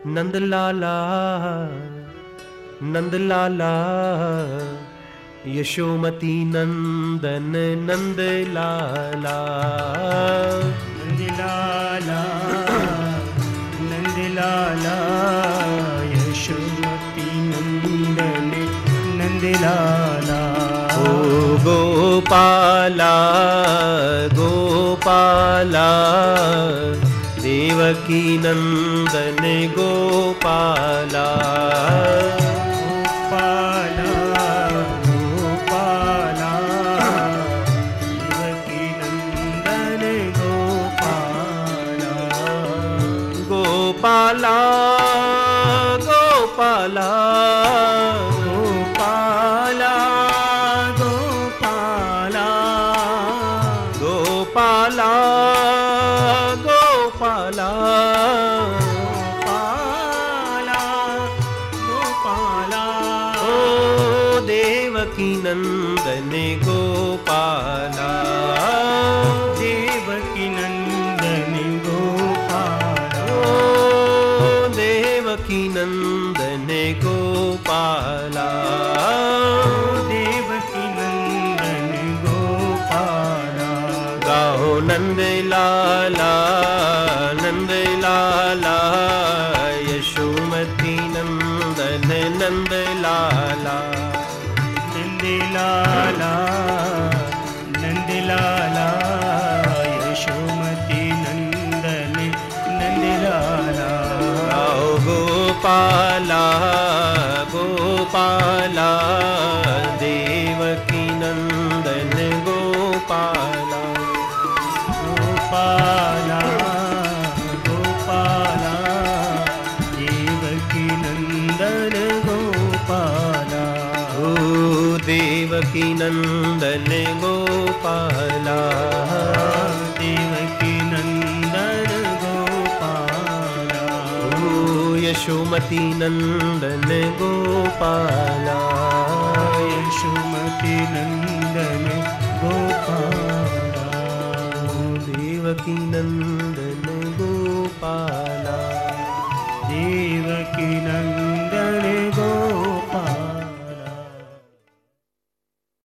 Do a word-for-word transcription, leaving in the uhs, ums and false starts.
नंदलाला नंदलाला यशोमती नंदन नंदलाला नंदलाला नंदलाला यशोमती नंदन नंदलाला। ओ गोपाला गोपाला देवकी नंदन गोपाला गोपाला गोपाला देवकी नंदन गोपाला गोपाला गोपाला गोपाला गोपाला गोपाला गोपाला गोपाला गोपाला ओ देवकी नंदन गोपाला देवकी नंदन गोपाला ओ देवकी नंदन गोपाला देवकी नंदन गोपाला। गाओ नंद लाला नंद लाला यशोमती नंदन नंद लाला नंदलाला नंदलाला यशोमती नंदन नंदलाला। गाओ गोपाला गोपाला देवकी नंदन गोपाला गोपाला गोपाला देवकी नंदन गोपाला ओ देवकी नंदन गोपाला देवकी नंदन गोपाला ओ यशोमती नंदन गोपाला यशोमती नंदन गोपाला देवकी नंदन गोपाला देवकी नंदन